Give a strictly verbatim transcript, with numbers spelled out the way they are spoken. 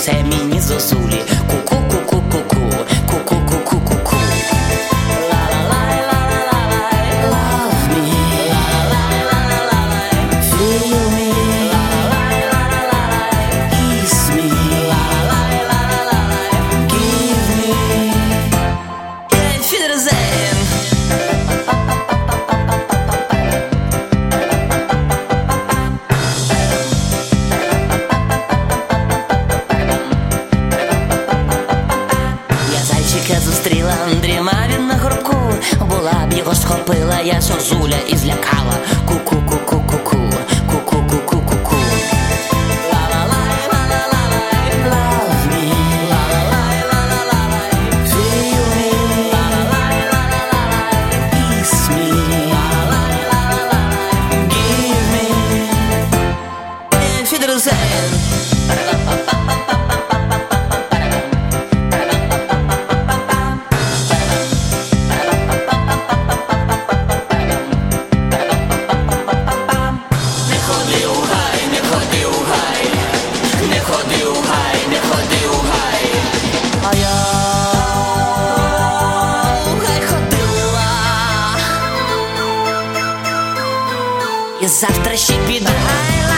принесе мені зозулі. Ку-ку-ку-ку-ку-ку, ку-ку-ку-ку-ку-ку. Зустріла, дрімав він на горбку, була б його схопила я зозуля і злякала. Ку-ку-ку-ку-ку-ку, ку-ку-ку-ку-ку-ку. І завтра ще піду.